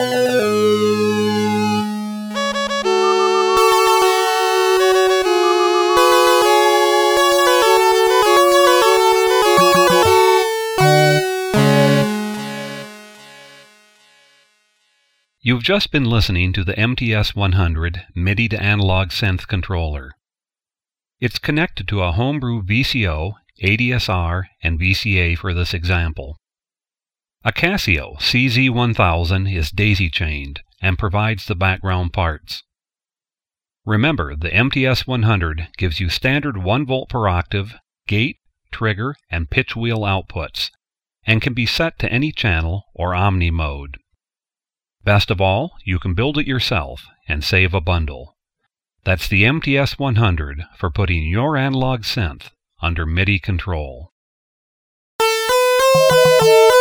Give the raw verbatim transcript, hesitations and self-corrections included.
You've just been listening to the M T S one hundred MIDI to Analog Synth Controller. It's connected to a homebrew V C O, A D S R, and V C A for this example. A Casio C Z one thousand is daisy-chained and provides the background parts. Remember, the M T S one hundred gives you standard one volt per octave, gate, trigger, and pitch wheel outputs, and can be set to any channel or omni mode. Best of all, you can build it yourself and save a bundle. That's the M T S one hundred for putting your analog synth under MIDI control.